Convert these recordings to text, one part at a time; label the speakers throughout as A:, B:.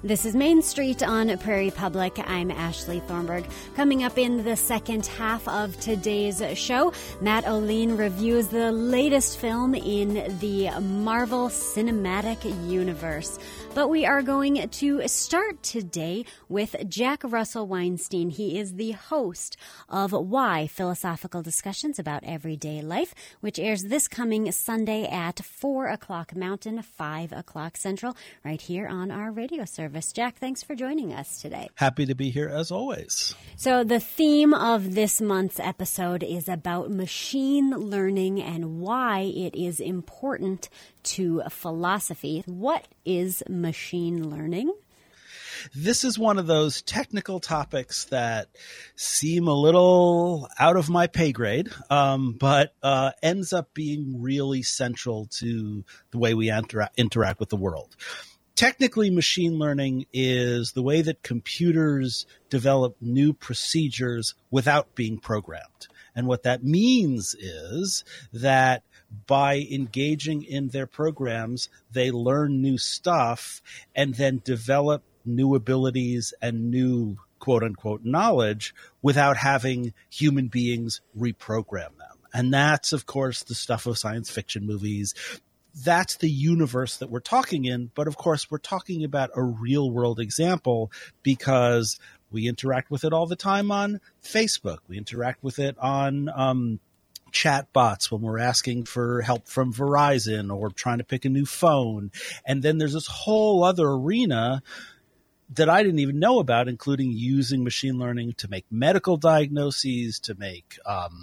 A: This is Main Street on Prairie Public. I'm Ashley Thornburg. Coming up in the second half of today's show, Matt O'Lean reviews the latest film in the Marvel Cinematic Universe. But we are going to start today with Jack Russell Weinstein. He is the host of Why? Philosophical Discussions About Everyday Life, which airs this coming Sunday at 4 o'clock Mountain, 5 o'clock Central, right here on our radio service. Jack, thanks for joining us today.
B: Happy to be here as always.
A: So the theme of this month's episode is about machine learning and why it is important to philosophy. What is machine learning?
B: This is one of those technical topics that seem a little out of my pay grade, but ends up being really central to the way we interact with the world. Technically, machine learning is the way that computers develop new procedures without being programmed. And what that means is that by engaging in their programs, they learn new stuff and then develop new abilities and new quote-unquote knowledge without having human beings reprogram them. And that's, of course, the stuff of science fiction movies. That's the universe that we're talking in. But, of course, we're talking about a real-world example because we interact with it all the time on Facebook. We interact with it on chat bots when we're asking for help from Verizon or trying to pick a new phone. And then there's this whole other arena that I didn't even know about, including using machine learning to make medical diagnoses, to make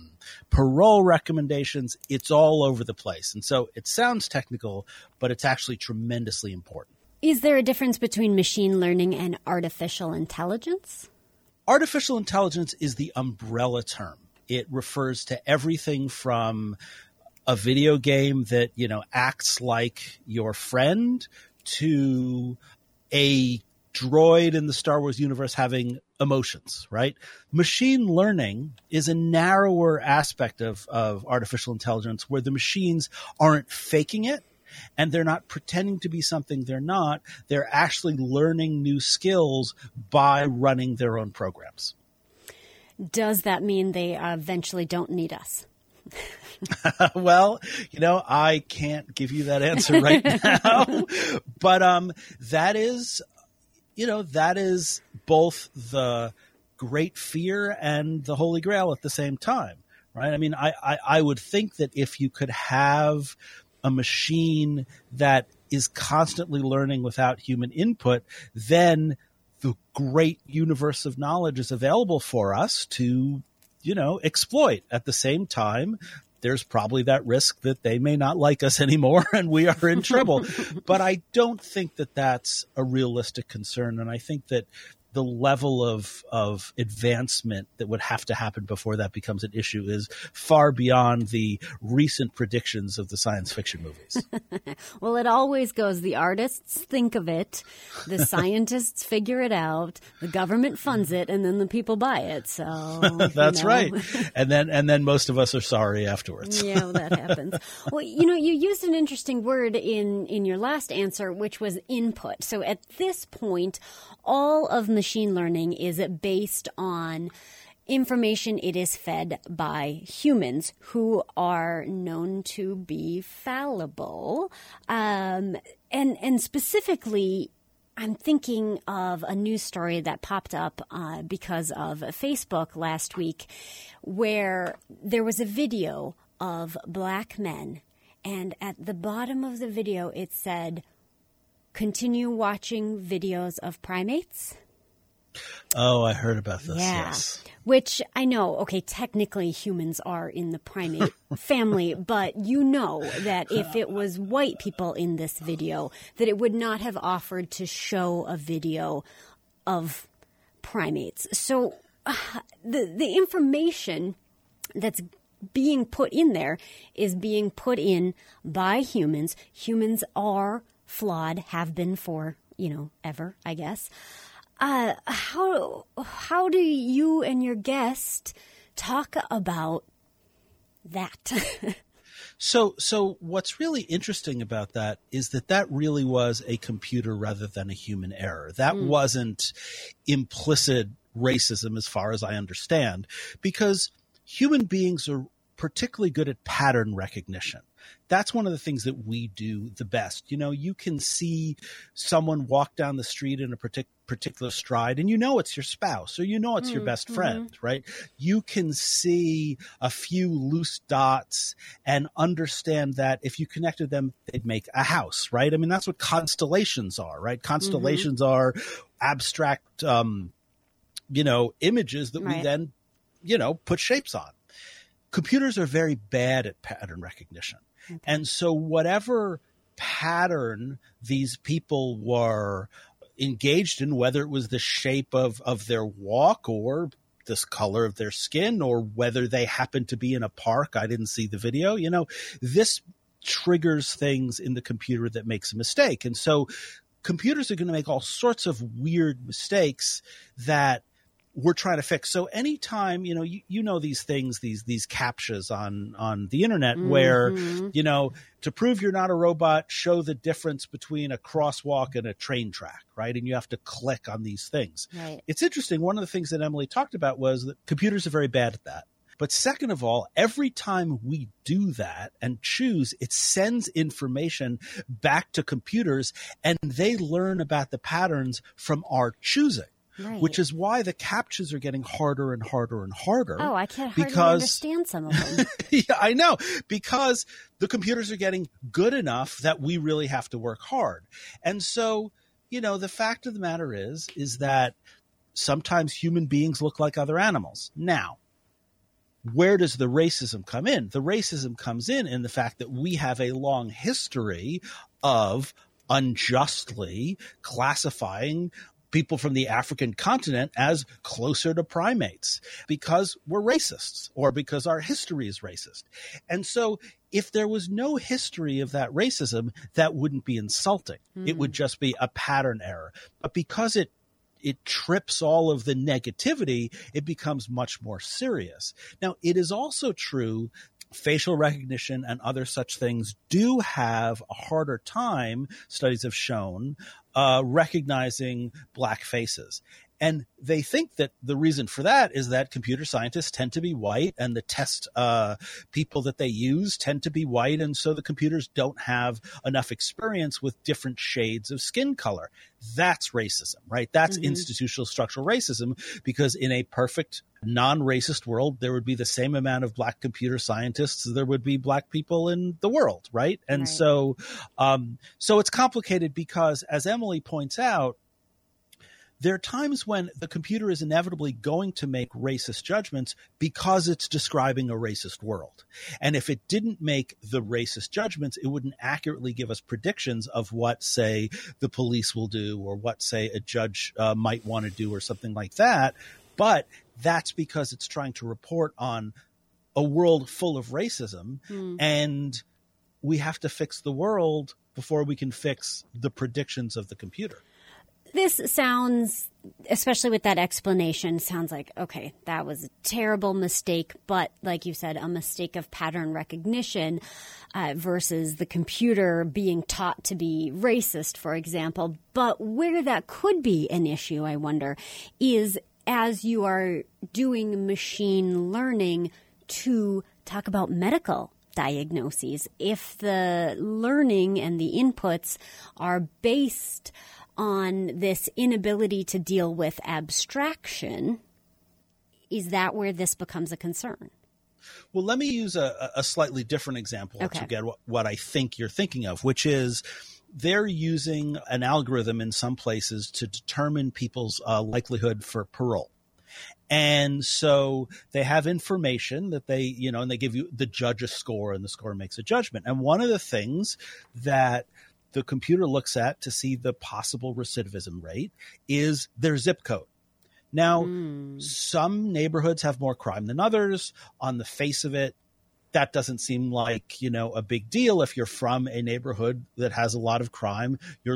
B: parole recommendations. It's all over the place. And so it sounds technical, but it's actually tremendously important.
A: Is there a difference between machine learning and artificial intelligence?
B: Artificial intelligence is the umbrella term. It refers to everything from a video game that, acts like your friend to a droid in the Star Wars universe having emotions, right? Machine learning is a narrower aspect of artificial intelligence where the machines aren't faking it and they're not pretending to be something they're not. They're actually learning new skills by running their own programs.
A: Does that mean they eventually don't need us?
B: Well, I can't give you that answer right now, but that is both the great fear and the holy grail at the same time, right? I mean, I would think that if you could have a machine that is constantly learning without human input, then the great universe of knowledge is available for us to, exploit. At the same time, there's probably that risk that they may not like us anymore and we are in trouble. But I don't think that that's a realistic concern. And I think that the level of advancement that would have to happen before that becomes an issue is far beyond the recent predictions of the science fiction movies.
A: Well, it always goes. The artists think of it, the scientists figure it out, the government funds it, and then the people buy it. So
B: that's right. And then most of us are sorry afterwards.
A: Yeah, well, that happens. Well, you used an interesting word in your last answer, which was input. So at this point, all of machine learning is based on information it is fed by humans who are known to be fallible. And specifically, I'm thinking of a news story that popped up because of Facebook last week where there was a video of black men. And at the bottom of the video, it said, "Continue watching videos of primates."
B: Oh, I heard about this.
A: Yeah.
B: Yes.
A: Which I know, okay, technically humans are in the primate family, but that if it was white people in this video, that it would not have offered to show a video of primates. So the information that's being put in there is being put in by humans. Humans are flawed, have been for, ever, I guess. How do you and your guest talk about that?
B: So what's really interesting about that is that really was a computer rather than a human error. That wasn't implicit racism as far as I understand, because human beings are particularly good at pattern recognition. That's one of the things that we do the best. You know, you can see someone walk down the street in a particular stride, and you know it's your spouse, or you know it's your best friend, right? You can see a few loose dots and understand that if you connected them, they'd make a house, right? I mean, that's what constellations are, right? Constellations are abstract, images that we then, put shapes on. Computers are very bad at pattern recognition. Okay. And so whatever pattern these people were engaged in, whether it was the shape of their walk or this color of their skin, or whether they happened to be in a park, I didn't see the video, this triggers things in the computer that makes a mistake. And so computers are going to make all sorts of weird mistakes that we're trying to fix. So anytime, these things, these captchas on the internet where, to prove you're not a robot, show the difference between a crosswalk and a train track, right? And you have to click on these things.
A: Right.
B: It's interesting. One of the things that Emily talked about was that computers are very bad at that. But second of all, every time we do that and choose, it sends information back to computers, and they learn about the patterns from our choosing. Right. Which is why the captchas are getting harder and harder and harder.
A: Oh, I can't hardly understand some of them.
B: Yeah, I know. Because the computers are getting good enough that we really have to work hard. And so, the fact of the matter is that sometimes human beings look like other animals. Now, where does the racism come in? The racism comes in the fact that we have a long history of unjustly classifying people from the African continent as closer to primates because we're racists or because our history is racist. And so if there was no history of that racism, that wouldn't be insulting. It would just be a pattern error. But because it trips all of the negativity, it becomes much more serious. Now, it is also true facial recognition and other such things do have a harder time, studies have shown, recognizing black faces. And they think that the reason for that is that computer scientists tend to be white, and the test people that they use tend to be white, and so the computers don't have enough experience with different shades of skin color. That's racism, right? That's institutional structural racism, because in a perfect non-racist world, there would be the same amount of black computer scientists as there would be black people in the world, right? And so it's complicated because, as Emily points out, there are times when the computer is inevitably going to make racist judgments because it's describing a racist world. And if it didn't make the racist judgments, it wouldn't accurately give us predictions of what, say, the police will do or what, say, a judge might want to do or something like that. But that's because it's trying to report on a world full of racism, and we have to fix the world before we can fix the predictions of the computer.
A: This sounds, especially with that explanation, sounds like, okay, that was a terrible mistake, but like you said, a mistake of pattern recognition versus the computer being taught to be racist, for example. But where that could be an issue, I wonder, is as you are doing machine learning to talk about medical diagnoses. If the learning and the inputs are based on this inability to deal with abstraction, is that where this becomes a concern?
B: Well, let me use a slightly different example to get what I think you're thinking of, which is they're using an algorithm in some places to determine people's likelihood for parole. And so they have information that they, and they give you the judge a score, and the score makes a judgment. And one of the things that the computer looks at to see the possible recidivism rate is their zip code. Now, some neighborhoods have more crime than others. On the face of it, that doesn't seem like, a big deal. If you're from a neighborhood that has a lot of crime, you're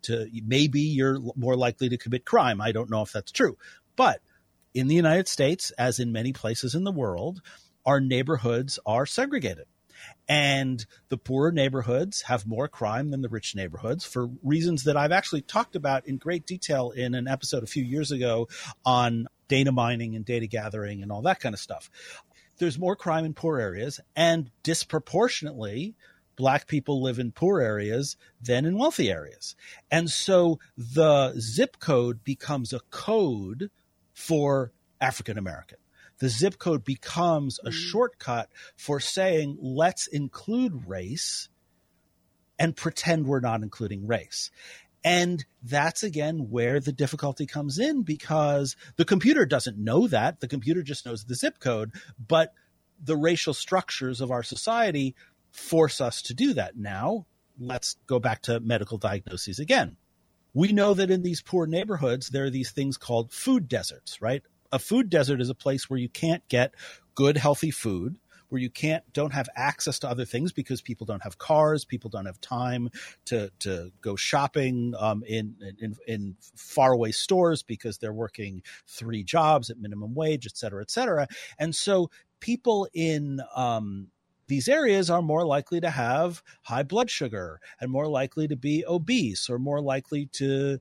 B: more likely to commit crime. I don't know if that's true. But in the United States, as in many places in the world, our neighborhoods are segregated. And the poorer neighborhoods have more crime than the rich neighborhoods for reasons that I've actually talked about in great detail in an episode a few years ago on data mining and data gathering and all that kind of stuff. There's more crime in poor areas, and disproportionately, Black people live in poor areas than in wealthy areas. And so the zip code becomes a code for African American. The zip code becomes a shortcut for saying, let's include race and pretend we're not including race. And that's, again, where the difficulty comes in, because the computer doesn't know that. The computer just knows the zip code, but the racial structures of our society force us to do that. Now, let's go back to medical diagnoses again. We know that in these poor neighborhoods, there are these things called food deserts, right? A food desert is a place where you can't get good, healthy food, where you don't have access to other things because people don't have cars, people don't have time to go shopping in faraway stores because they're working 3 jobs at minimum wage, et cetera, et cetera. And so people in these areas are more likely to have high blood sugar and more likely to be obese or more likely to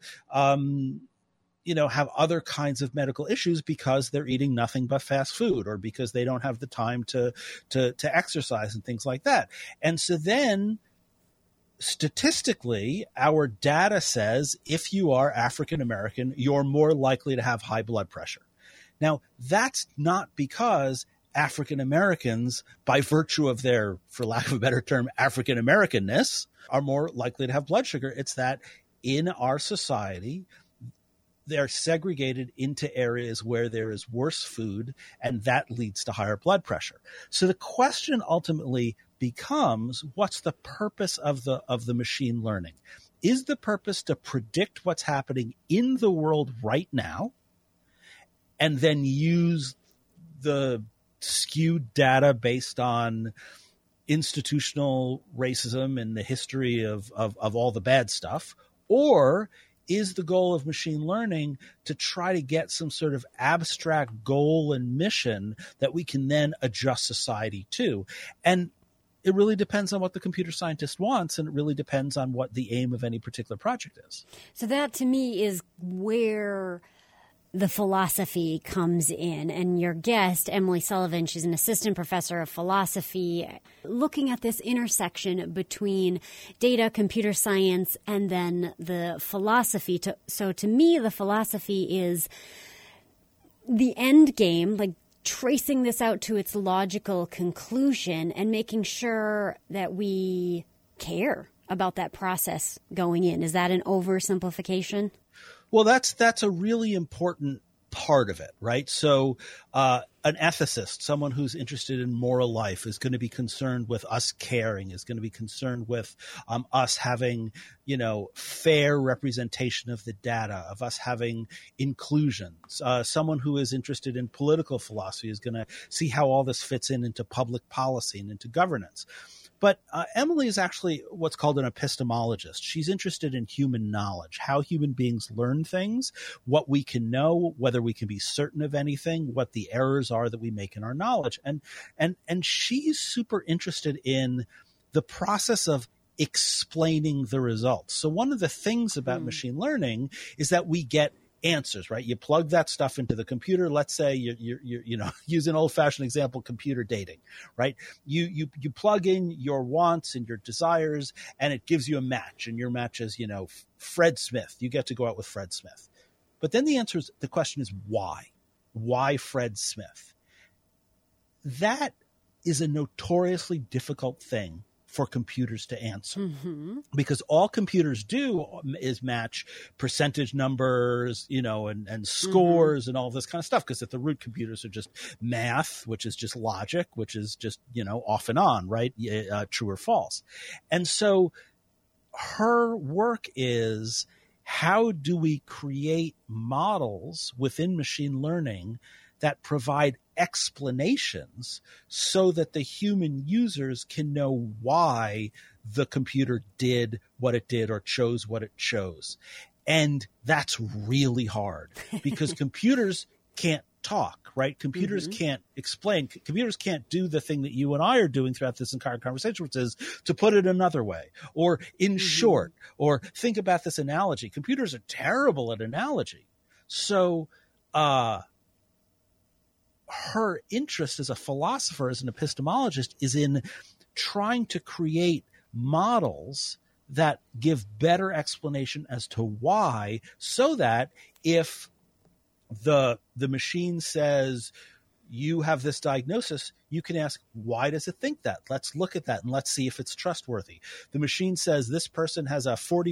B: have other kinds of medical issues because they're eating nothing but fast food or because they don't have the time to exercise and things like that. And so then statistically, our data says if you are African American, you're more likely to have high blood pressure. Now, that's not because African Americans, by virtue of their, for lack of a better term, African Americanness, are more likely to have blood sugar. It's that in our society, they're segregated into areas where there is worse food, and that leads to higher blood pressure. So the question ultimately becomes, what's the purpose of the machine learning? Is the purpose to predict what's happening in the world right now and then use the skewed data based on institutional racism and the history of all the bad stuff? Or is the goal of machine learning to try to get some sort of abstract goal and mission that we can then adjust society to? And it really depends on what the computer scientist wants, and it really depends on what the aim of any particular project is.
A: So that, to me, is where the philosophy comes in. And your guest, Emily Sullivan, she's an assistant professor of philosophy, looking at this intersection between data, computer science, and then the philosophy. So to me, the philosophy is the end game, like tracing this out to its logical conclusion and making sure that we care about that process going in. Is that an oversimplification?
B: Well, that's a really important part of it, right? So an ethicist, someone who's interested in moral life, is going to be concerned with us caring, is going to be concerned with us having, fair representation of the data, of us having inclusions. Someone who is interested in political philosophy is going to see how all this fits into public policy and into governance. But Emily is actually what's called an epistemologist. She's interested in human knowledge, how human beings learn things, what we can know, whether we can be certain of anything, what the errors are that we make in our knowledge. And she's super interested in the process of explaining the results. So one of the things about machine learning is that we get answers, right? You plug that stuff into the computer. Let's say you use an old-fashioned example, computer dating, right? You plug in your wants and your desires, and it gives you a match, and your match is, Fred Smith. You get to go out with Fred Smith. But then the question is why? Why Fred Smith? That is a notoriously difficult thing for computers to answer, because all computers do is match percentage numbers, and scores and all this kind of stuff. Because at the root, computers are just math, which is just logic, which is just, off and on, right? True or false. And so her work is, how do we create models within machine learning that provide explanations so that the human users can know why the computer did what it did or chose what it chose. And that's really hard because computers can't talk, right? Computers can't explain. Computers can't do the thing that you and I are doing throughout this entire conversation, which is to put it another way, or in short, or think about this analogy. Computers are terrible at analogy. So her interest as a philosopher, as an epistemologist, is in trying to create models that give better explanation as to why, so that if the machine says you have this diagnosis, you can ask, why does it think that? Let's look at that and let's see if it's trustworthy. The machine says this person has a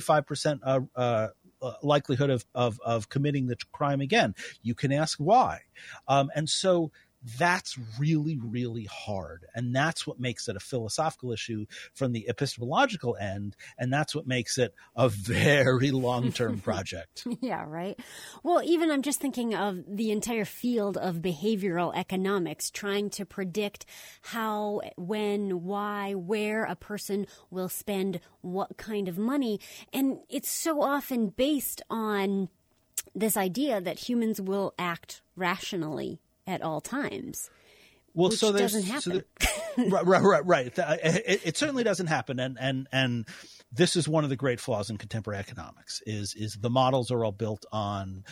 B: 45% likelihood of committing the crime again. You can ask why. And so that's really, really hard. And that's what makes it a philosophical issue from the epistemological end. And that's what makes it a very long-term project.
A: Yeah, right. Well, even I'm just thinking of the entire field of behavioral economics, trying to predict how, when, why, where a person will spend what kind of money. And it's so often based on this idea that humans will act rationally at all times.
B: Well,
A: which
B: so
A: doesn't happen.
B: Right. It certainly doesn't happen. And this is one of the great flaws in contemporary economics is the models are all built on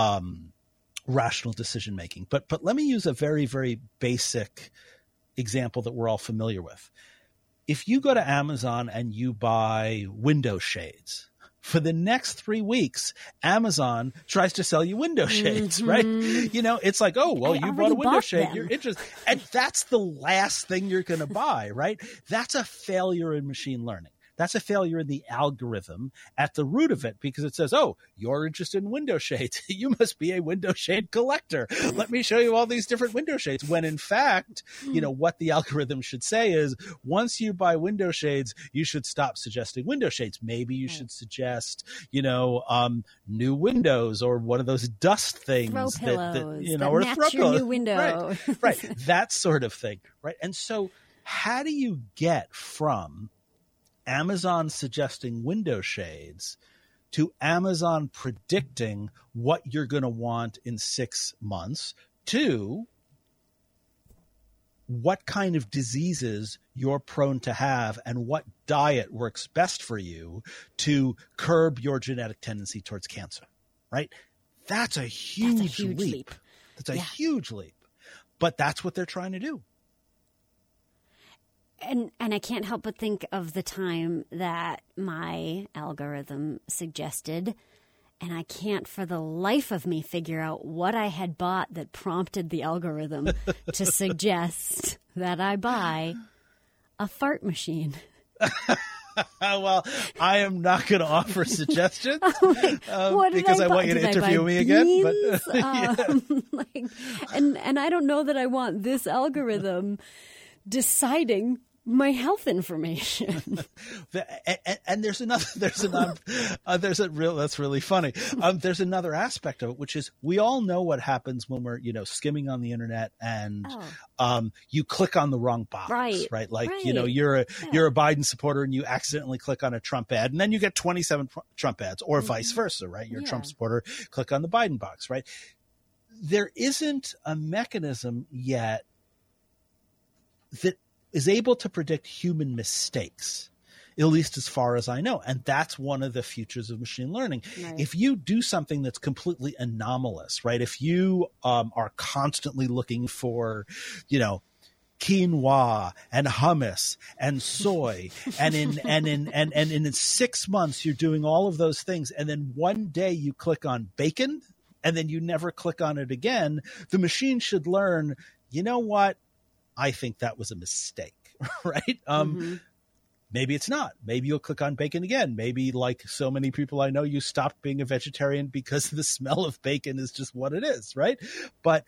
B: rational decision making. But let me use a very, very basic example that we're all familiar with. If you go to Amazon and you buy window shades, for the next 3 weeks, Amazon tries to sell you window shades, right? You know, it's like, oh, well, you bought a window shade. You're interested. And that's the last thing you're going to buy, right? That's a failure in machine learning. That's a failure in the algorithm at the root of it, because it says, oh, you're interested in window shades. You must be a window shade collector. Let me show you all these different window shades. When in fact, you know, what the algorithm should say is, once you buy window shades, you should stop suggesting window shades. Maybe you should suggest, you know, new windows or one of those dust things.
A: Throw pillows
B: that you know,
A: that
B: or
A: match
B: throw
A: your
B: pillows.
A: new window.
B: Right. That sort of thing. Right. And so how do you get from Amazon suggesting window shades to Amazon predicting what you're going to want in 6 months to what kind of diseases you're prone to have and what diet works best for you to curb your genetic tendency towards cancer, right? That's a huge leap. That's a huge leap. But that's what they're trying to do.
A: And I can't help but think of the time that my algorithm suggested, and I can't for the life of me figure out what I had bought that prompted the algorithm to suggest that I buy a fart machine.
B: Well, I am not going to offer suggestions
A: because
B: I want you to interview me again. But
A: and I don't know that I want this algorithm deciding my health information.
B: And there's that's really funny. There's another aspect of it, which is we all know what happens when we're, you know, skimming on the internet and you click on the wrong box, right? Like, you know, you're a Biden supporter and you accidentally click on a Trump ad and then you get 27 Trump ads, or vice versa, right? You're a Trump supporter, click on the Biden box, right? There isn't a mechanism yet that is able to predict human mistakes, at least as far as I know. And that's one of the futures of machine learning. Right. If you do something that's completely anomalous, right? If you are constantly looking for, you know, quinoa and hummus and soy and in 6 months you're doing all of those things, and then one day you click on bacon and then you never click on it again, the machine should learn, you know what? I think that was a mistake, right? Maybe it's not. Maybe you'll click on bacon again. Maybe, like so many people I know, you stopped being a vegetarian because the smell of bacon is just what it is, right? But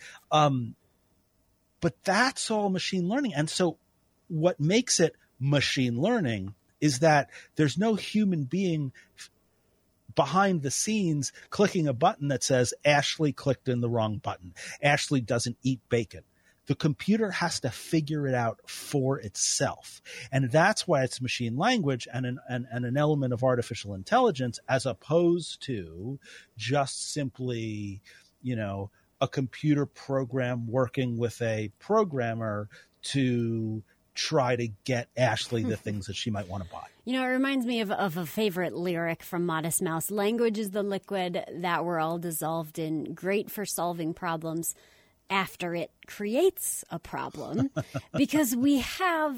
B: that's all machine learning. And so what makes it machine learning is that there's no human being behind the scenes clicking a button that says Ashley clicked in the wrong button. Ashley doesn't eat bacon. The computer has to figure it out for itself. And that's why it's machine language and an element of artificial intelligence, as opposed to just simply, you know, a computer program working with a programmer to try to get Ashley the things that she might want to buy.
A: You know, it reminds me of a favorite lyric from Modest Mouse. Language is the liquid that we're all dissolved in, great for solving problems after it creates a problem, because we have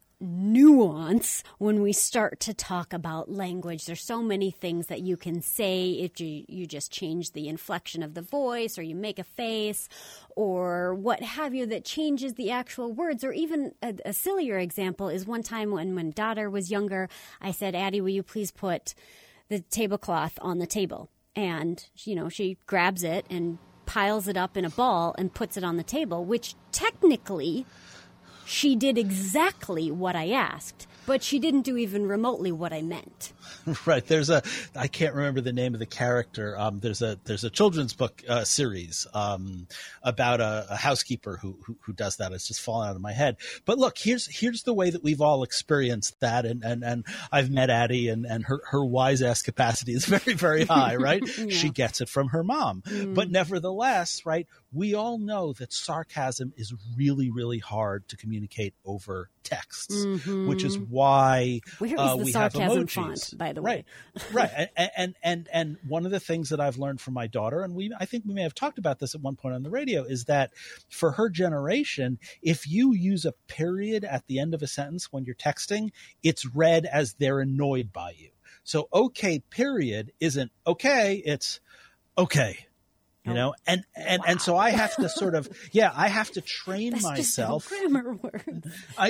A: nuance when we start to talk about language. There's so many things that you can say if you just change the inflection of the voice, or you make a face, or what have you, that changes the actual words. Or even a sillier example is one time when daughter was younger, I said, Addie, will you please put the tablecloth on the table? And, you know, she grabs it and piles it up in a ball and puts it on the table, which technically she did exactly what I asked, but she didn't do even remotely what I meant.
B: Right. I can't remember the name of the character. There's a children's book series about a housekeeper who does that. It's just fallen out of my head. But look, here's the way that we've all experienced that, and I've met Addie, and her wise ass capacity is very, very high, right? Yeah. She gets it from her mom. But nevertheless, right, we all know that sarcasm is really, really hard to communicate over texts, which is why we have emojis.
A: Font, by the way.
B: Right. And one of the things that I've learned from my daughter, and I think we may have talked about this at one point on the radio, is that for her generation, if you use a period at the end of a sentence when you're texting, it's read as they're annoyed by you. So okay, period isn't okay, it's okay. You know, and so I have to sort of, I have to train myself.
A: Just grammar words.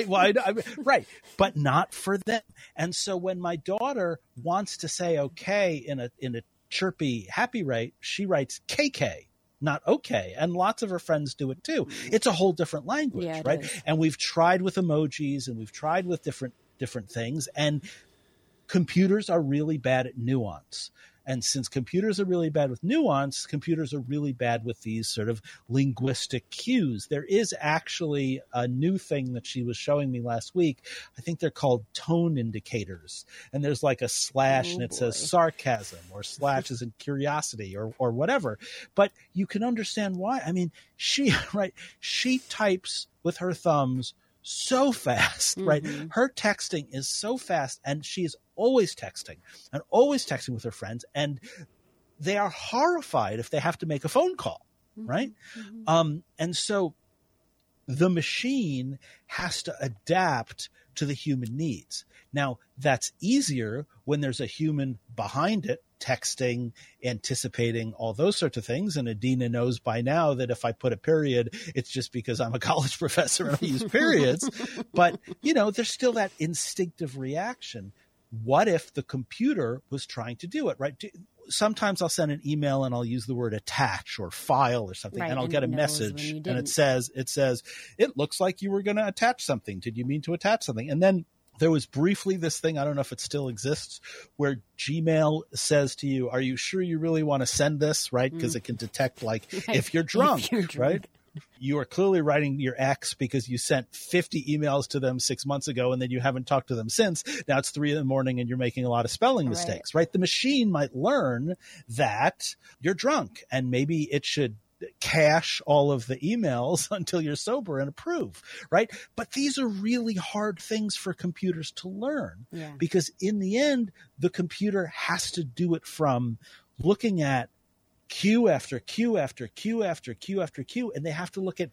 B: Right, but not for them. And so when my daughter wants to say okay in a chirpy, happy rate, she writes KK, not okay. And lots of her friends do it too. It's a whole different language, right? Is. And we've tried with emojis, and we've tried with different things, and computers are really bad at nuance. And since computers are really bad with nuance, computers are really bad with these sort of linguistic cues. There is actually a new thing that she was showing me last week. I think they're called tone indicators. And there's like a slash and it says sarcasm, or slash is in curiosity, or whatever. But you can understand why. I mean, she types with her thumbs so fast, right? Her texting is so fast, and she is always texting with her friends, and they are horrified if they have to make a phone call, right? And so the machine has to adapt to the human needs. Now, that's easier when there's a human behind it, texting, anticipating, all those sorts of things. And Adina knows by now that if I put a period, it's just because I'm a college professor and I use periods. But, you know, there's still that instinctive reaction. What if the computer was trying to do it, right? Sometimes I'll send an email and I'll use the word attach or file or something, right, and I'll get a message and it says, it looks like you were going to attach something. Did you mean to attach something? And then there was briefly this thing, I don't know if it still exists, where Gmail says to you, are you sure you really want to send this, right? Because it can detect, like, if you're drunk, right? You are clearly writing your ex because you sent 50 emails to them 6 months ago and then you haven't talked to them since. Now it's 3 a.m. and you're making a lot of spelling mistakes, right? The machine might learn that you're drunk, and maybe it should cache all of the emails until you're sober and approve, right? But these are really hard things for computers to learn, because in the end, the computer has to do it from looking at Q after Q after Q after Q after Q, and they have to look at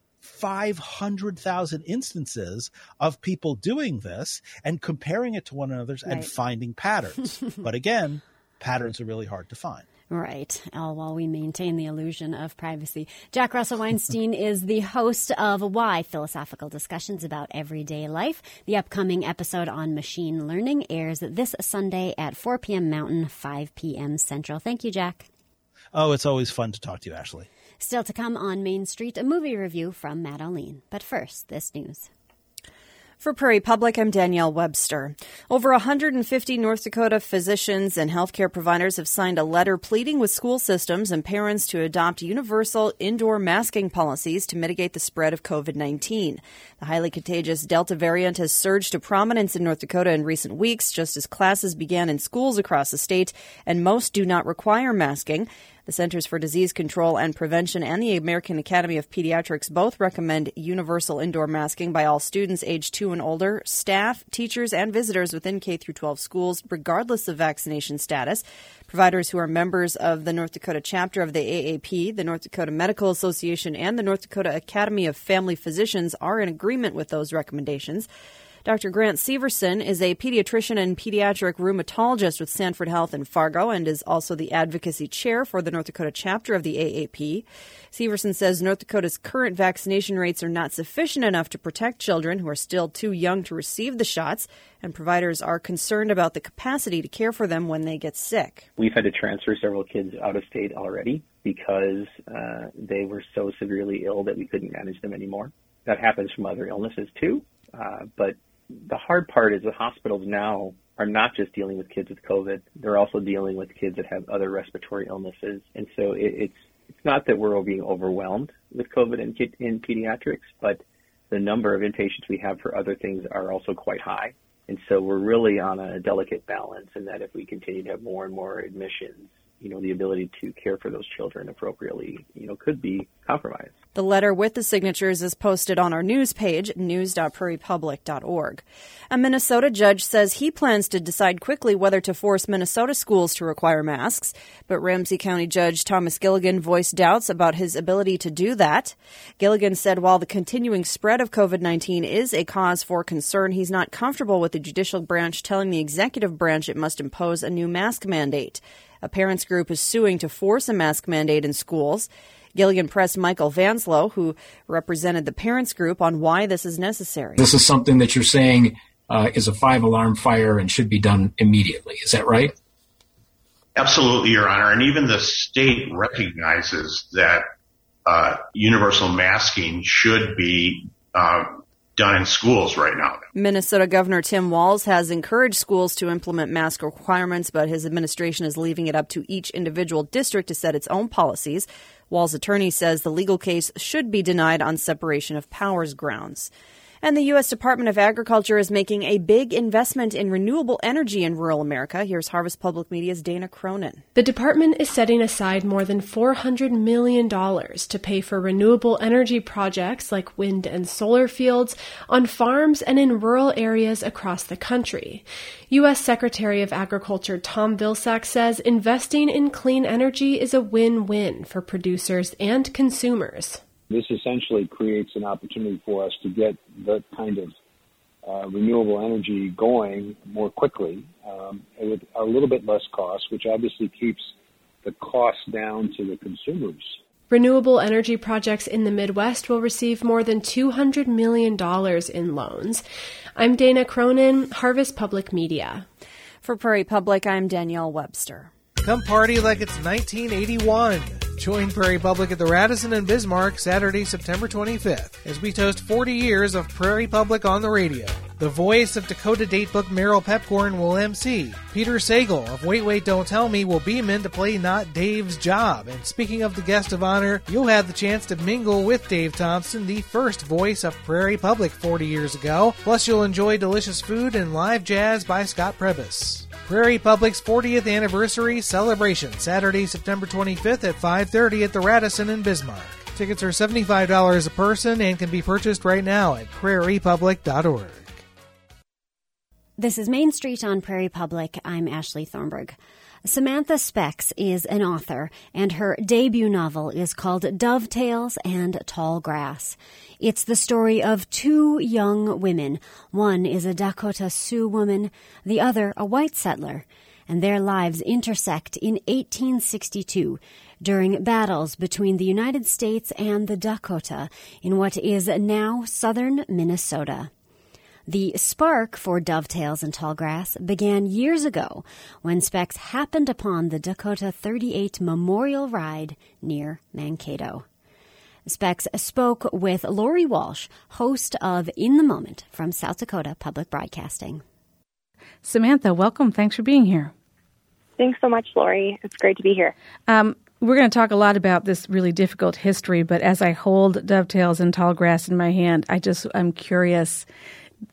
B: 500,000 instances of people doing this and comparing it to one another and finding patterns. But again, patterns are really hard to find.
A: Right, all while we maintain the illusion of privacy. Jack Russell Weinstein is the host of Why? Philosophical Discussions about Everyday Life. The upcoming episode on machine learning airs this Sunday at 4 p.m. Mountain, 5 p.m. Central. Thank you, Jack.
B: Oh, it's always fun to talk to you, Ashley.
A: Still to come on Main Street, a movie review from Matt O'Lean. But first, this news.
C: For Prairie Public, I'm Danielle Webster. Over 150 North Dakota physicians and healthcare providers have signed a letter pleading with school systems and parents to adopt universal indoor masking policies to mitigate the spread of COVID-19. The highly contagious Delta variant has surged to prominence in North Dakota in recent weeks, just as classes began in schools across the state, and most do not require masking. The Centers for Disease Control and Prevention and the American Academy of Pediatrics both recommend universal indoor masking by all students aged 2 and older, staff, teachers, and visitors within K-12 schools, regardless of vaccination status. Providers who are members of the North Dakota chapter of the AAP, the North Dakota Medical Association, and the North Dakota Academy of Family Physicians are in agreement with those recommendations. Dr. Grant Severson is a pediatrician and pediatric rheumatologist with Sanford Health in Fargo and is also the advocacy chair for the North Dakota chapter of the AAP. Severson says North Dakota's current vaccination rates are not sufficient enough to protect children who are still too young to receive the shots, and providers are concerned about the capacity to care for them when they get sick.
D: We've had to transfer several kids out of state already because they were so severely ill that we couldn't manage them anymore. That happens from other illnesses too, but the hard part is the hospitals now are not just dealing with kids with COVID. They're also dealing with kids that have other respiratory illnesses. And so it's not that we're being overwhelmed with COVID in pediatrics, but the number of inpatients we have for other things are also quite high. And so we're really on a delicate balance in that if we continue to have more and more admissions, the ability to care for those children appropriately, could be compromised.
C: The letter with the signatures is posted on our news page, news.prairiepublic.org. A Minnesota judge says he plans to decide quickly whether to force Minnesota schools to require masks, but Ramsey County Judge Thomas Gilligan voiced doubts about his ability to do that. Gilligan said while the continuing spread of COVID-19 is a cause for concern, he's not comfortable with the judicial branch telling the executive branch it must impose a new mask mandate. A parents group is suing to force a mask mandate in schools. Gilligan pressed Michael Vanslow, who represented the parents group, on why this is necessary.
E: This is something that you're saying is a 5-alarm fire and should be done immediately. Is that right?
F: Absolutely, Your Honor. And even the state recognizes that universal masking should be done in schools right now.
C: Minnesota Governor Tim Walz has encouraged schools to implement mask requirements, but his administration is leaving it up to each individual district to set its own policies. Walz's attorney says the legal case should be denied on separation of powers grounds. And the U.S. Department of Agriculture is making a big investment in renewable energy in rural America. Here's Harvest Public Media's Dana Cronin.
G: The department is setting aside more than $400 million to pay for renewable energy projects like wind and solar fields on farms and in rural areas across the country. U.S. Secretary of Agriculture Tom Vilsack says investing in clean energy is a win-win for producers and consumers.
H: This essentially creates an opportunity for us to get that kind of renewable energy going more quickly with a little bit less cost, which obviously keeps the cost down to the consumers.
G: Renewable energy projects in the Midwest will receive more than $200 million in loans. I'm Dana Cronin, Harvest Public Media.
C: For Prairie Public, I'm Danielle Webster.
I: Come party like it's 1981. Join Prairie Public at the Radisson in Bismarck Saturday, September 25th, as we toast 40 years of Prairie Public on the radio. The voice of Dakota Datebook Meryl Pepcorn will MC. Peter Sagal of Wait, Wait, Don't Tell Me will beam in to play Not Dave's Job. And speaking of the guest of honor, you'll have the chance to mingle with Dave Thompson, the first voice of Prairie Public 40 years ago. Plus, you'll enjoy delicious food and live jazz by Scott Prebus. Prairie Public's 40th anniversary celebration, Saturday, September 25th at 5:30 at the Radisson in Bismarck. Tickets are $75 a person and can be purchased right now at prairiepublic.org.
A: This is Main Street on Prairie Public. I'm Ashley Thornburg. Samantha Spex is an author, and her debut novel is called Dovetails and Tall Grass. It's the story of two young women. One is a Dakota Sioux woman, the other a white settler, and their lives intersect in 1862 during battles between the United States and the Dakota in what is now southern Minnesota. The spark for Dovetails and Tall Grass began years ago when Spex happened upon the Dakota 38 Memorial Ride near Mankato. Spex spoke with Lori Walsh, host of In the Moment from South Dakota Public Broadcasting.
J: Samantha, welcome. Thanks for being here.
K: Thanks so much, Lori. It's great to be here.
J: We're going to talk a lot about this really difficult history, but as I hold Dovetails and Tall Grass in my hand, I'm curious.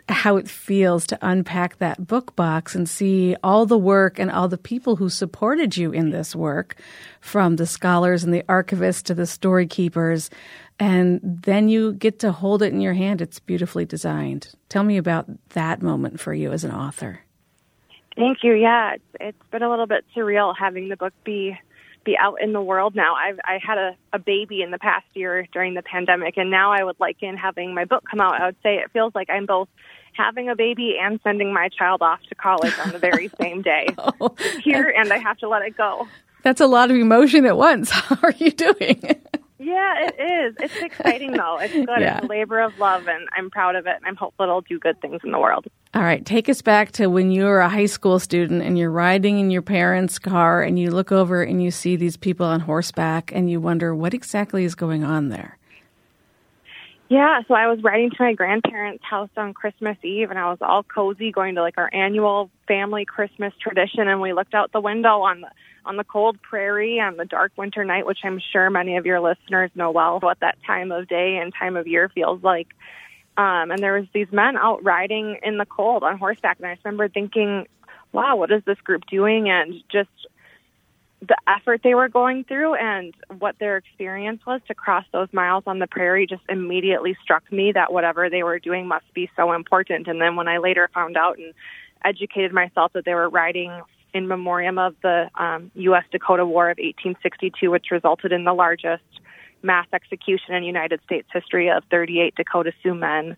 J: how it feels to unpack that book box and see all the work and all the people who supported you in this work, from the scholars and the archivists to the story keepers, and then you get to hold it in your hand. It's beautifully designed. Tell me about that moment for you as an author.
K: Thank you. Yeah, it's been a little bit surreal having the book be out in the world now. I had a baby in the past year during the pandemic, and now I would liken having my book come out. I would say it feels like I'm both having a baby and sending my child off to college on the very same day. It's here, and I have to let it go.
J: That's a lot of emotion at once. How are you doing?
K: Yeah, it is. It's exciting, though. It's good. Yeah. It's a labor of love, and I'm proud of it, and I'm hopeful it'll do good things in the world.
J: All right. Take us back to when you were a high school student and you're riding in your parents' car and you look over and you see these people on horseback and you wonder what exactly is going on there.
K: Yeah, so I was riding to my grandparents' house on Christmas Eve, and I was all cozy going to like our annual family Christmas tradition, and we looked out the window on the cold prairie on the dark winter night, which I'm sure many of your listeners know well what that time of day and time of year feels like. And there was these men out riding in the cold on horseback, and I just remember thinking, wow, what is this group doing? And just the effort they were going through and what their experience was to cross those miles on the prairie just immediately struck me that whatever they were doing must be so important. And then when I later found out and educated myself that they were riding in memoriam of the U.S.-Dakota War of 1862, which resulted in the largest mass execution in United States history of 38 Dakota Sioux men,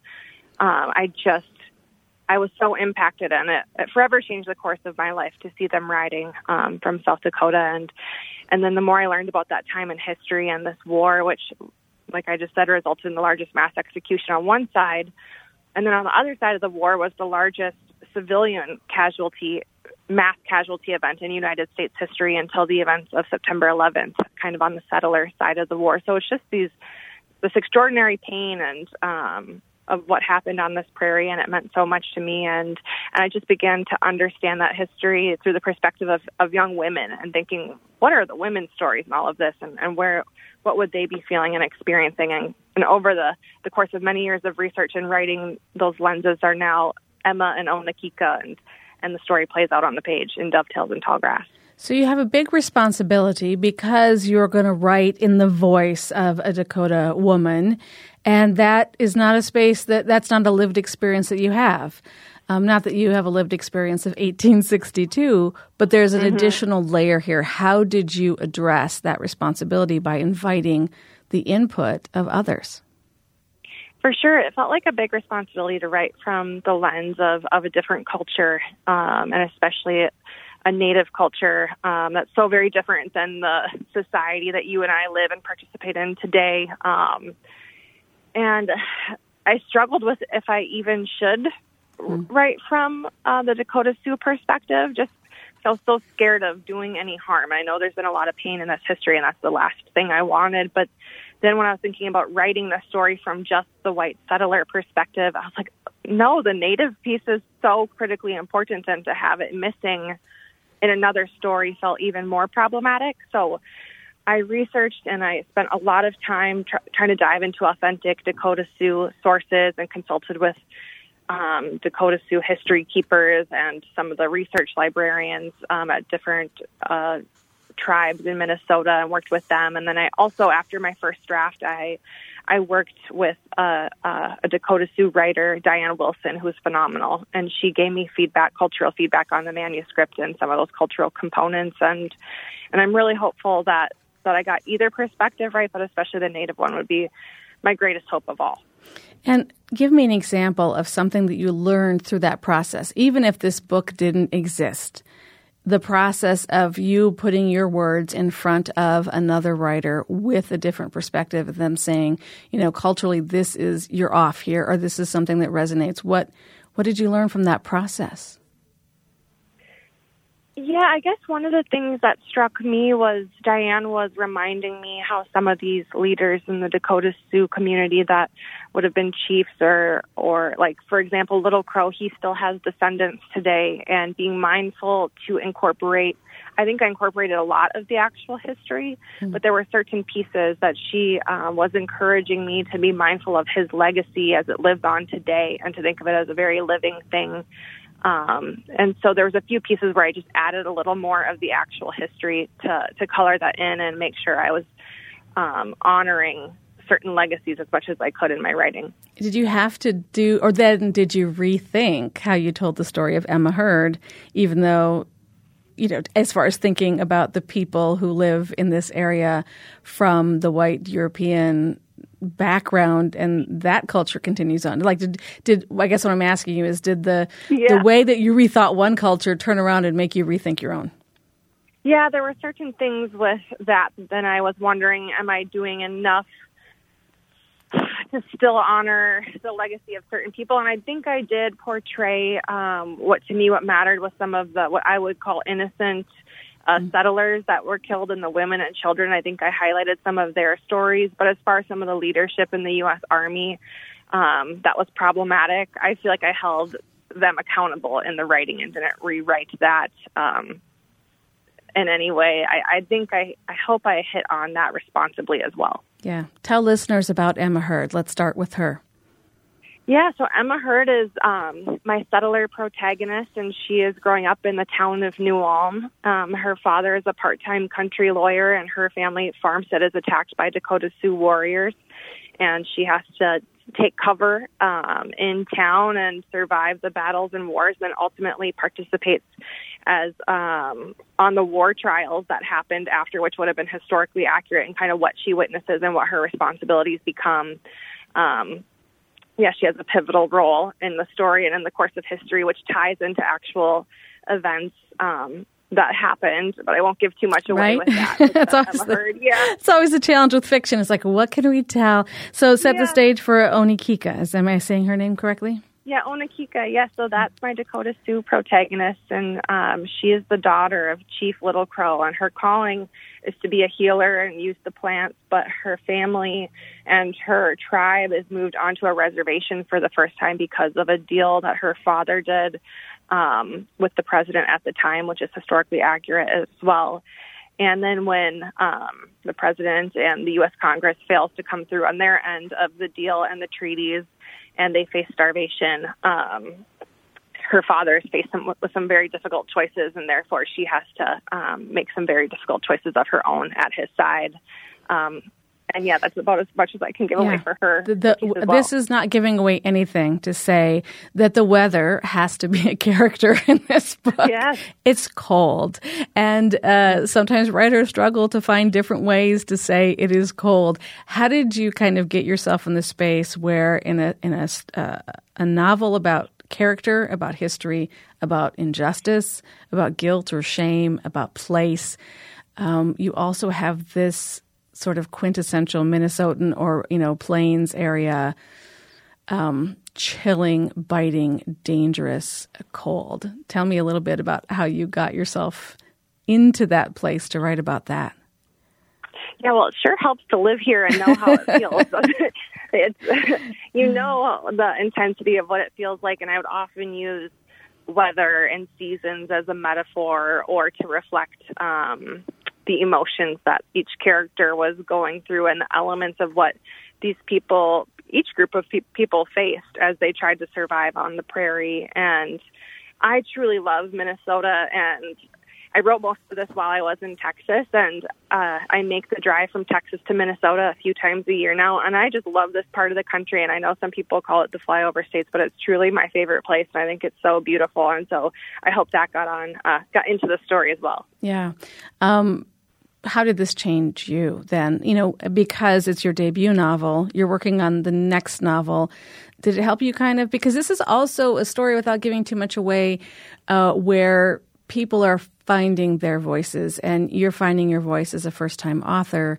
K: I was so impacted, and it forever changed the course of my life to see them riding from South Dakota. And then the more I learned about that time in history and this war, which, like I just said, resulted in the largest mass execution on one side, and then on the other side of the war was the largest civilian mass casualty event in United States history until the events of September 11th, kind of on the settler side of the war. So it's just this extraordinary pain and of what happened on this prairie, and it meant so much to me. And I just began to understand that history through the perspective of young women and thinking, what are the women's stories in all of this, and what would they be feeling and experiencing? And over the course of many years of research and writing, those lenses are now Emma and Onakika, and the story plays out on the page in Dovetails and Tallgrass.
J: So you have a big responsibility because you're going to write in the voice of a Dakota woman, and that is not a space that's not a lived experience that you have. Not that you have a lived experience of 1862, but there's an additional layer here. How did you address that responsibility by inviting the input of others?
K: For sure. It felt like a big responsibility to write from the lens of a different culture, and especially a Native culture that's so very different than the society that you and I live and participate in today. And I struggled with if I even should write from the Dakota Sioux perspective. Just felt so scared of doing any harm. I know there's been a lot of pain in this history, and that's the last thing I wanted. But then when I was thinking about writing the story from just the white settler perspective, I was like, no, the Native piece is so critically important, and to have it missing in another story felt even more problematic. So I researched and I spent a lot of time trying to dive into authentic Dakota Sioux sources and consulted with Dakota Sioux history keepers and some of the research librarians at different tribes in Minnesota and worked with them. And then I also, after my first draft, I worked with a Dakota Sioux writer, Diane Wilson, who was phenomenal. And she gave me cultural feedback on the manuscript and some of those cultural components. And I'm really hopeful that I got either perspective right, but especially the Native one would be my greatest hope of all.
J: And give me an example of something that you learned through that process, even if this book didn't exist. The process of you putting your words in front of another writer with a different perspective of them saying, culturally, you're off here, or this is something that resonates. What did you learn from that process?
K: Yeah, I guess one of the things that struck me was Diane was reminding me how some of these leaders in the Dakota Sioux community that would have been chiefs or like, for example, Little Crow, he still has descendants today, and being mindful to incorporate. I think I incorporated a lot of the actual history, but there were certain pieces that she was encouraging me to be mindful of his legacy as it lives on today and to think of it as a very living thing. And so there was a few pieces where I just added a little more of the actual history to color that in and make sure I was honoring certain legacies as much as I could in my writing.
J: Did you have to do, or then did you rethink how you told the story of Emma Heard, even though, you know, as far as thinking about the people who live in this area from the white European background, and that culture continues on? Like, did I guess what I'm asking you is, did the way that you rethought one culture turn around and make you rethink your own?
K: Yeah, there were certain things with that. Then I was wondering, am I doing enough to still honor the legacy of certain people? And I think I did portray what mattered was some of the what I would call innocent settlers that were killed, and the women and children. I think I highlighted some of their stories. But as far as some of the leadership in the U.S. Army, that was problematic. I feel like I held them accountable in the writing and didn't rewrite that in any way. I hope I hit on that responsibly as well.
J: Yeah. Tell listeners about Emma Heard. Let's start with her.
K: Yeah, so Emma Heard is my settler protagonist, and she is growing up in the town of New Ulm. Her father is a part-time country lawyer, and her family farmstead is attacked by Dakota Sioux warriors, and she has to take cover in town and survive the battles and wars, and then ultimately participates as on the war trials that happened after, which would have been historically accurate, and kind of what she witnesses and what her responsibilities become. She has a pivotal role in the story and in the course of history, which ties into actual events that happened, but I won't give too much away with that.
J: That's always it's always a challenge with fiction. It's like, what can we tell? So set the stage for Onikika. Am I saying her name correctly?
K: Yeah, Onikika. Yeah, so that's my Dakota Sioux protagonist, and she is the daughter of Chief Little Crow, and her calling is to be a healer and use the plants, but her family and her tribe is moved onto a reservation for the first time because of a deal that her father did with the president at the time, which is historically accurate as well. And then when the president and the U.S. Congress fails to come through on their end of the deal and the treaties, and they face starvation, her father is faced with some very difficult choices, and therefore she has to make some very difficult choices of her own at his side. And yeah, that's about as much as I can give away for her.
J: This is not giving away anything to say that the weather has to be a character in this book.
K: Yes.
J: It's cold. And sometimes writers struggle to find different ways to say it is cold. How did you kind of get yourself in the space where in a novel about character, about history, about injustice, about guilt or shame, about place, you also have this sort of quintessential Minnesotan or, plains area, chilling, biting, dangerous, cold. Tell me a little bit about how you got yourself into that place to write about that.
K: Yeah, well, it sure helps to live here and know how it feels. It's, the intensity of what it feels like, and I would often use weather and seasons as a metaphor or to reflect the emotions that each character was going through and the elements of what these people, each group of people faced as they tried to survive on the prairie. And I truly love Minnesota, and I wrote most of this while I was in Texas, and I make the drive from Texas to Minnesota a few times a year now, and I just love this part of the country, and I know some people call it the flyover states, but it's truly my favorite place, and I think it's so beautiful, and so I hope that got into the story as well.
J: Yeah. How did this change you then? Because it's your debut novel, you're working on the next novel. Did it help you because this is also a story, without giving too much away, where people are finding their voices, and you're finding your voice as a first-time author.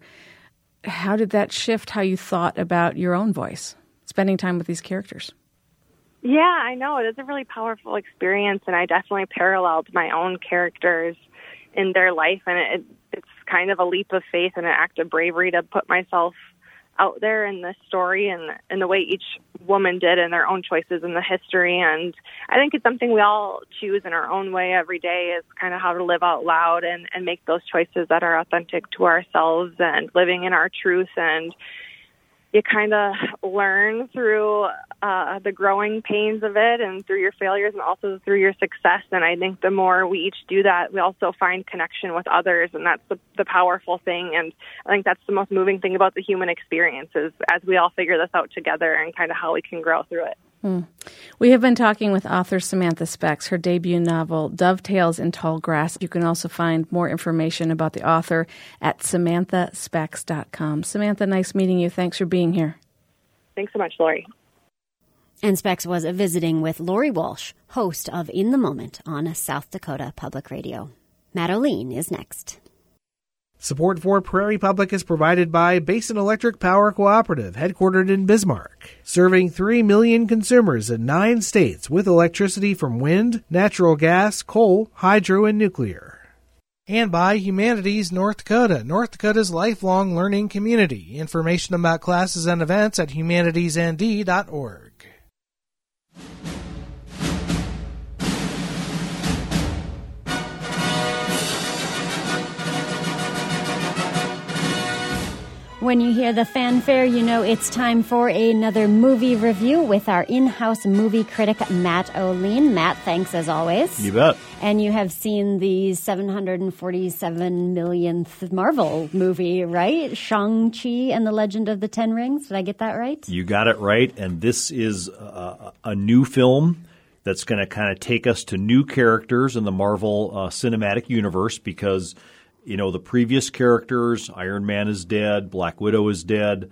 J: How did that shift how you thought about your own voice, spending time with these characters?
K: Yeah, I know. It is a really powerful experience, and I definitely paralleled my own characters in their life, and it's kind of a leap of faith and an act of bravery to put myself out there in this story and the way each woman did and their own choices in the history. And I think it's something we all choose in our own way every day, is kind of how to live out loud and make those choices that are authentic to ourselves and living in our truth. And you kind of learn through the growing pains of it and through your failures and also through your success. And I think the more we each do that, we also find connection with others, and that's the powerful thing. And I think that's the most moving thing about the human experience, is as we all figure this out together and kind of how we can grow through it.
J: We have been talking with author Samantha Spex. Her debut novel, Dovetails in Tall Grass. You can also find more information about the author at samanthaspex.com. Samantha, nice meeting you. Thanks for being here.
K: Thanks so much, Lori.
A: And Spex was visiting with Lori Walsh, host of In the Moment on South Dakota Public Radio. Matt O'Lean is next.
I: Support for Prairie Public is provided by Basin Electric Power Cooperative, headquartered in Bismarck, serving 3 million consumers in 9 states with electricity from wind, natural gas, coal, hydro, and nuclear. And by Humanities North Dakota, North Dakota's lifelong learning community. Information about classes and events at humanitiesnd.org.
A: When you hear the fanfare, you know it's time for another movie review with our in-house movie critic, Matt O'Lean. Matt, thanks as always.
L: You bet.
A: And you have seen the 747 millionth Marvel movie, right? Shang-Chi and the Legend of the Ten Rings. Did I get that right?
L: You got it right. And this is a new film that's going to kind of take us to new characters in the Marvel Cinematic Universe, because you know, the previous characters, Iron Man is dead, Black Widow is dead,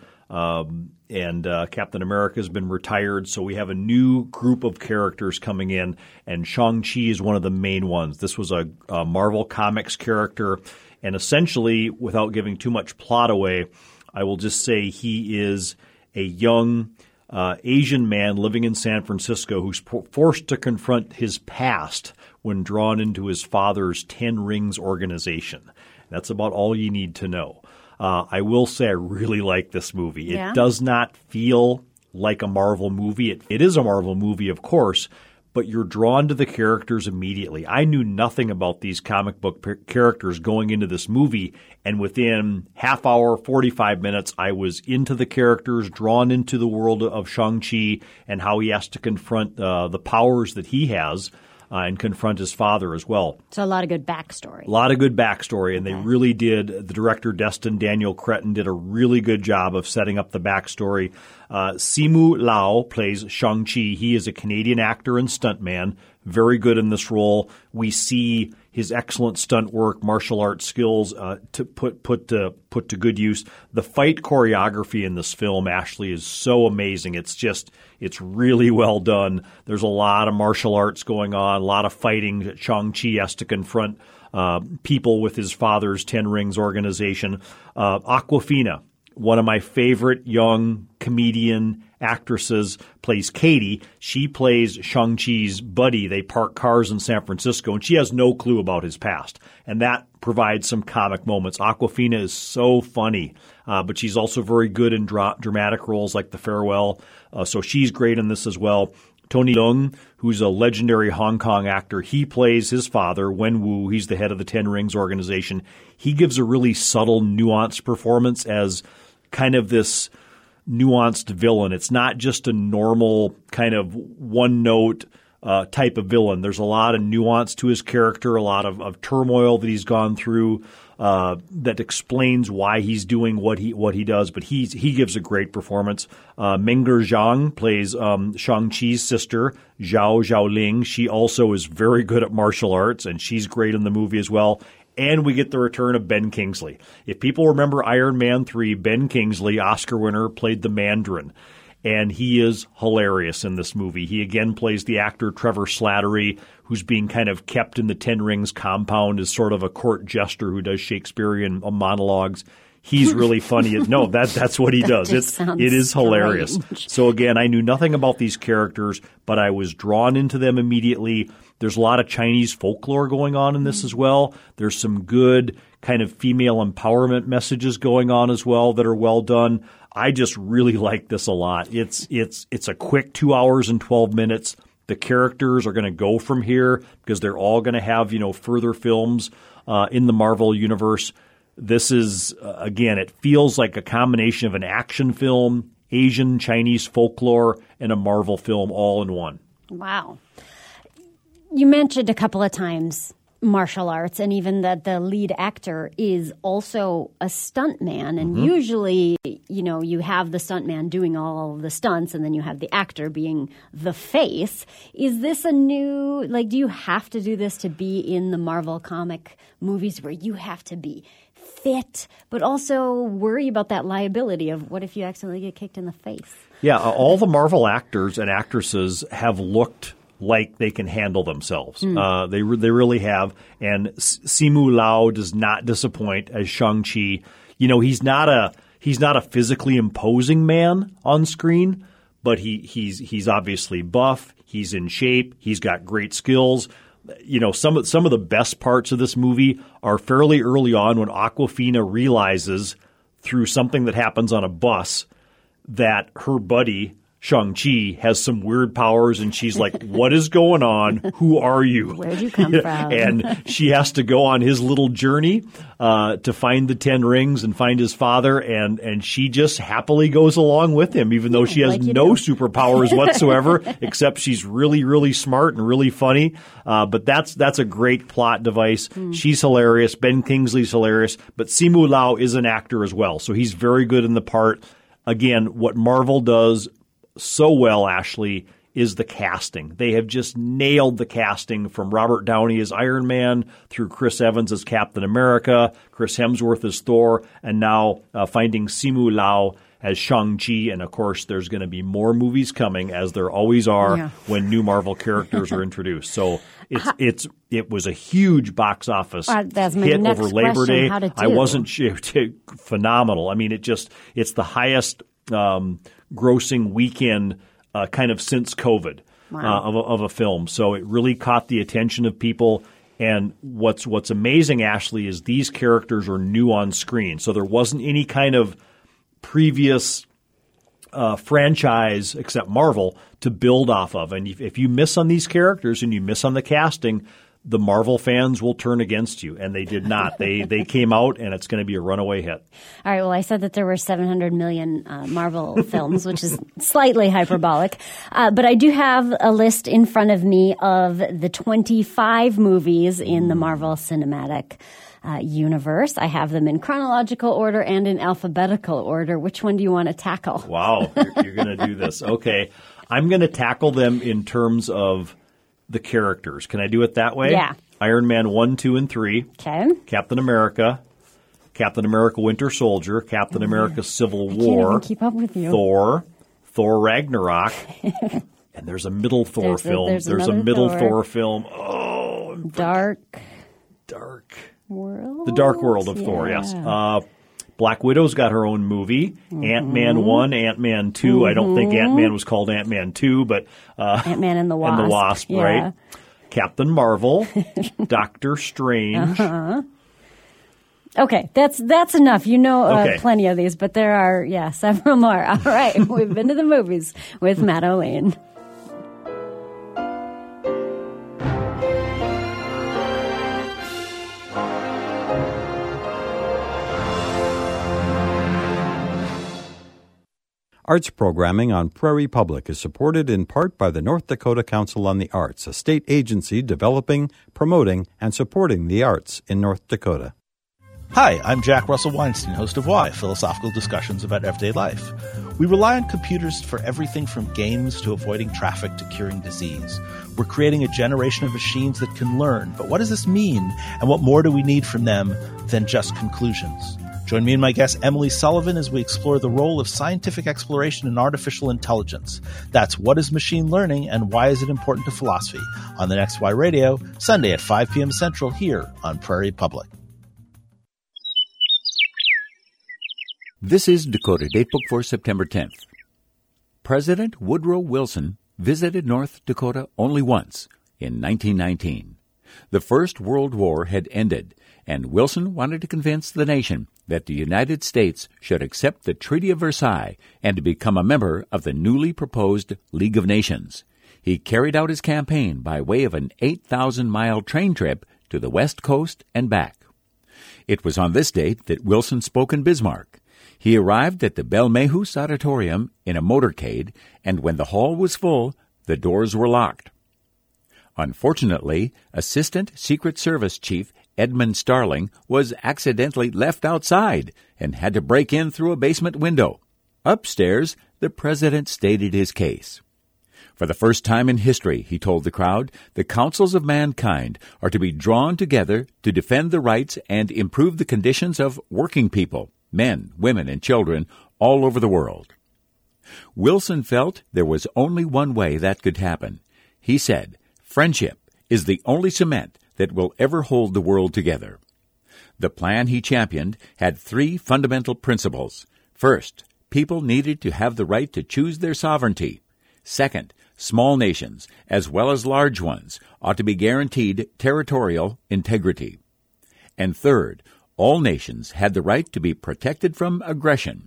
L: and Captain America has been retired. So we have a new group of characters coming in, and Shang-Chi is one of the main ones. This was a Marvel Comics character, and essentially, without giving too much plot away, I will just say he is a young Asian man living in San Francisco who's forced to confront his past when drawn into his father's Ten Rings organization. That's about all you need to know. I will say I really like this movie.
A: Yeah.
L: It does not feel like a Marvel movie. It is a Marvel movie, of course, but you're drawn to the characters immediately. I knew nothing about these comic book characters going into this movie, and within half hour, 45 minutes, I was into the characters, drawn into the world of Shang-Chi and how he has to confront the powers that he has. And confront his father as well.
A: So a lot of good backstory.
L: A lot of good backstory, and they really did. The director, Destin Daniel Cretton, did a really good job of setting up the backstory. Simu Liu plays Shang-Chi. He is a Canadian actor and stuntman, very good in this role. We see his excellent stunt work, martial arts skills to put to good use. The fight choreography in this film, Ashley, is so amazing. It's really well done. There's a lot of martial arts going on, a lot of fighting. Shang-Chi has to confront people with his father's Ten Rings organization. Awkwafina, one of my favorite young comedian actresses, plays Katie. She plays Shang-Chi's buddy. They park cars in San Francisco, and she has no clue about his past. And that provides some comic moments. Awkwafina is so funny, but she's also very good in dramatic roles like The Farewell. So she's great in this as well. Tony Leung, who's a legendary Hong Kong actor, he plays his father, Wenwu. He's the head of the Ten Rings organization. He gives a really subtle, nuanced performance as kind of this nuanced villain. It's not just a normal kind of one-note type of villain. There's a lot of nuance to his character, a lot of turmoil that he's gone through that explains why he's doing what he does. But he gives a great performance. Meng'er Zhang plays Shang-Chi's sister, Zhao Zhaoling. She also is very good at martial arts, and she's great in the movie as well. And we get the return of Ben Kingsley. If people remember Iron Man 3, Ben Kingsley, Oscar winner, played the Mandarin. And he is hilarious in this movie. He again plays the actor Trevor Slattery, who's being kind of kept in the Ten Rings compound as sort of a court jester who does Shakespearean monologues. he's really funny. No, that's what he does. It is hilarious. So again, I knew nothing about these characters, but I was drawn into them immediately. There's a lot of Chinese folklore going on in this as well. There's some good kind of female empowerment messages going on as well that are well done. I just really like this a lot. It's a quick 2 hours and 12 minutes. The characters are going to go from here because they're all going to have, further films in the Marvel universe. This is, again, it feels like a combination of an action film, Asian, Chinese folklore, and a Marvel film all in one.
A: Wow. You mentioned a couple of times martial arts, and even that the lead actor is also a stuntman. And usually, you have the stuntman doing all the stunts, and then you have the actor being the face. Is this a new, do you have to do this to be in the Marvel comic movies where you have to be fit, but also worry about that liability of what if you accidentally get kicked in the face?
L: Yeah, all the Marvel actors and actresses have looked like they can handle themselves. They really have. And Simu Liu does not disappoint as Shang-Chi. He's not a physically imposing man on screen, but he's obviously buff. He's in shape. He's got great skills. Some of the best parts of this movie are fairly early on when Awkwafina realizes through something that happens on a bus that her buddy Shang-Chi has some weird powers, and she's like, what is going on? Who are you?
A: Where'd you come from?
L: And she has to go on his little journey to find the 10 rings and find his father, and she just happily goes along with him, even though she has no superpowers whatsoever, except she's really, really smart and really funny. But that's a great plot device. She's hilarious. Ben Kingsley's hilarious. But Simu Liu is an actor as well, so he's very good in the part. Again, what Marvel does so well, Ashley, is the casting. They have just nailed the casting from Robert Downey as Iron Man through Chris Evans as Captain America, Chris Hemsworth as Thor, and now finding Simu Liu as Shang-Chi. And, of course, there's going to be more movies coming, as there always are when new Marvel characters are introduced. So it was a huge box office hit over Labor Day. I wasn't sure. Phenomenal. I mean, it's the highest grossing weekend kind of since COVID of a film. So it really caught the attention of people. And what's amazing, Ashley, is these characters are new on screen. So there wasn't any kind of previous franchise, except Marvel, to build off of. And if you miss on these characters and you miss on the casting, the Marvel fans will turn against you, and they did not. They came out, and it's going to be a runaway hit. All
A: right, well, I said that there were 700 million Marvel films, which is slightly hyperbolic. But I do have a list in front of me of the 25 movies in the Marvel Cinematic universe. I have them in chronological order and in alphabetical order. Which one do you want to tackle?
L: Wow, you're going to do this. Okay, I'm going to tackle them in terms of the characters. Can I do it that way?
A: Yeah.
L: Iron Man 1, 2, and 3.
A: Okay.
L: Captain America Winter Soldier, Captain America Civil War.
A: I can't even keep up with you.
L: Thor Ragnarok, and there's a middle Thor film. There's a middle Thor film. Oh,
A: Dark
L: World? The Dark World of Thor, yes. Black Widow's got her own movie. Ant-Man 1, Ant-Man 2. I don't think Ant-Man was called Ant-Man 2, but
A: Ant-Man and the Wasp.
L: And the Wasp, right? Captain Marvel, Doctor Strange.
A: Okay, that's enough. Plenty of these, but there are, several more. All right, we've been to the movies with Matt O'Lane.
M: Arts programming on Prairie Public is supported in part by the North Dakota Council on the Arts, a state agency developing, promoting, and supporting the arts in North Dakota.
B: Hi, I'm Jack Russell Weinstein, host of Why, philosophical discussions about everyday life. We rely on computers for everything from games to avoiding traffic to curing disease. We're creating a generation of machines that can learn, but what does this mean, and what more do we need from them than just conclusions? Join me and my guest Emily Sullivan as we explore the role of scientific exploration in artificial intelligence. That's What is Machine Learning and Why is it Important to Philosophy? On the Next Why Radio, Sunday at 5 p.m. Central here on Prairie Public.
N: This is Dakota Datebook for September 10th. President Woodrow Wilson visited North Dakota only once, in 1919. The First World War had ended, and Wilson wanted to convince the nation that the United States should accept the Treaty of Versailles and to become a member of the newly proposed League of Nations. He carried out his campaign by way of an 8,000-mile train trip to the West Coast and back. It was on this date that Wilson spoke in Bismarck. He arrived at the Belmehus Auditorium in a motorcade, and when the hall was full, the doors were locked. Unfortunately, Assistant Secret Service Chief Edmund Starling was accidentally left outside and had to break in through a basement window. Upstairs, the president stated his case. For the first time in history, he told the crowd, the councils of mankind are to be drawn together to defend the rights and improve the conditions of working people, men, women, and children all over the world. Wilson felt there was only one way that could happen. He said, friendship is the only cement that will ever hold the world together. The plan he championed had three fundamental principles. First, people needed to have the right to choose their sovereignty. Second, small nations, as well as large ones, ought to be guaranteed territorial integrity. And third, all nations had the right to be protected from aggression.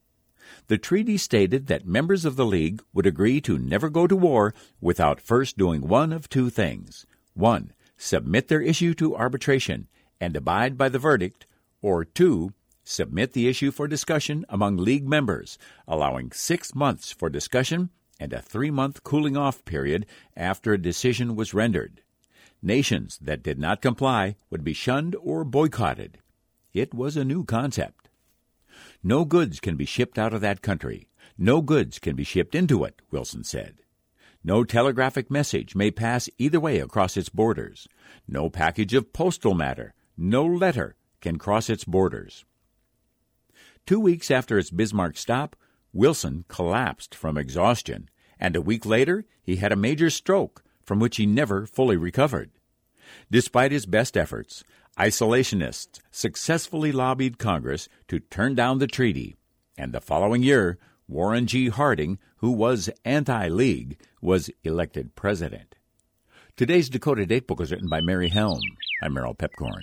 N: The treaty stated that members of the League would agree to never go to war without first doing one of two things. 1. Submit their issue to arbitration and abide by the verdict, or 2. Submit the issue for discussion among League members, allowing 6 months for discussion and a 3-month cooling-off period after a decision was rendered. Nations that did not comply would be shunned or boycotted. It was a new concept. No goods can be shipped out of that country. No goods can be shipped into it, Wilson said. No telegraphic message may pass either way across its borders. No package of postal matter, no letter can cross its borders. 2 weeks after his Bismarck stop, Wilson collapsed from exhaustion, and a week later he had a major stroke from which he never fully recovered. Despite his best efforts, isolationists successfully lobbied Congress to turn down the treaty, and the following year, Warren G. Harding, who was anti-League, was elected president. Today's Dakota Datebook was written by Mary Helm. I'm Merrill Pepcorn.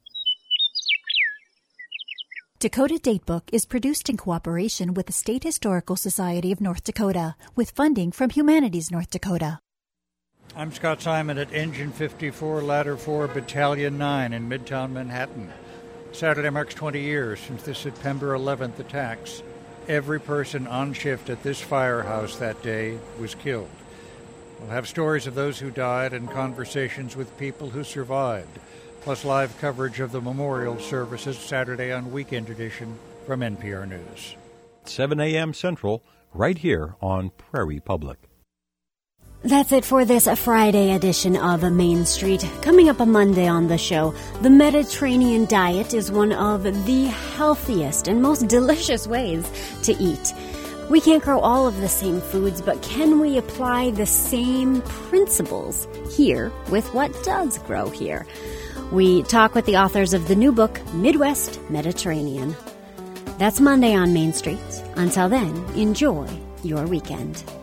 O: Dakota Datebook is produced in cooperation with the State Historical Society of North Dakota, with funding from Humanities North Dakota.
P: I'm Scott Simon at Engine 54, Ladder 4, Battalion 9 in Midtown Manhattan. Saturday marks 20 years since the September 11th attacks. Every person on shift at this firehouse that day was killed. We'll have stories of those who died and conversations with people who survived, plus live coverage of the memorial services Saturday on Weekend Edition from NPR News.
M: 7 a.m. Central, right here on Prairie Public.
A: That's it for this Friday edition of Main Street. Coming up on Monday on the show, the Mediterranean diet is one of the healthiest and most delicious ways to eat. We can't grow all of the same foods, but can we apply the same principles here with what does grow here? We talk with the authors of the new book, Midwest Mediterranean. That's Monday on Main Street. Until then, enjoy your weekend.